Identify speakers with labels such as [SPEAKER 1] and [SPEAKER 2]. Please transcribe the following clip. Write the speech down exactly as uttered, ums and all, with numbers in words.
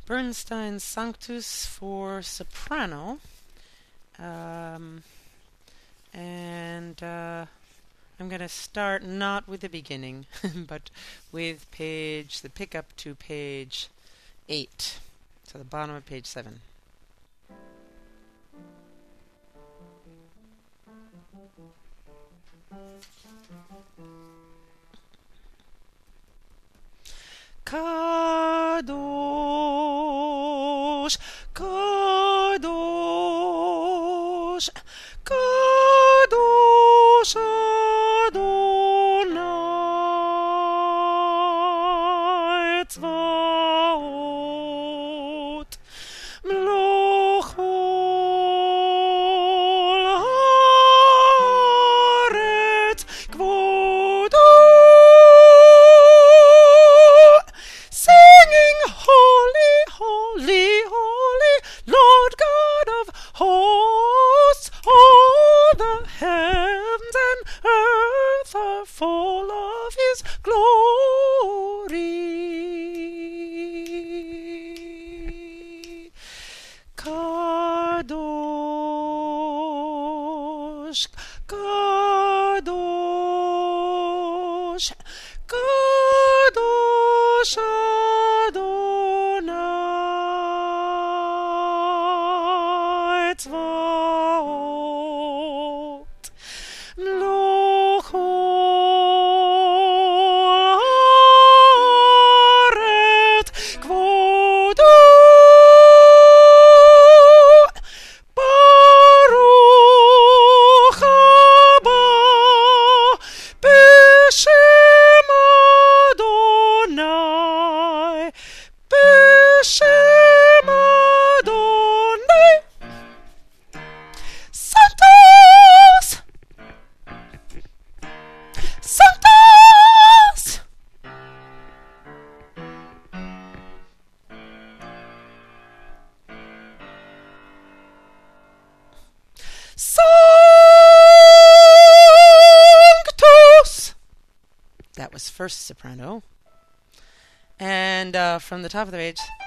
[SPEAKER 1] Bernstein's Sanctus for soprano. Um, and uh, I'm going to start not with the beginning, but with page, the pickup to page eight, so the bottom of page seven. Kadosh, Kadosh, Kadosh Adonai Tzvaot, Meloch kol haaretz, Kvodo, singing holy, holy, holy, Lord God of hosts. All the heavens and earth are full of His glory. Kadosh, Kadosh, Kadosh Adonai Tzvaot, Meloch kol haaretz, Kvodo, Baruch haba b'shem Adonai, b'shem Adonai. Sanctus, Sanctus, Sanctus. That was first soprano. And uh, from the top of the page.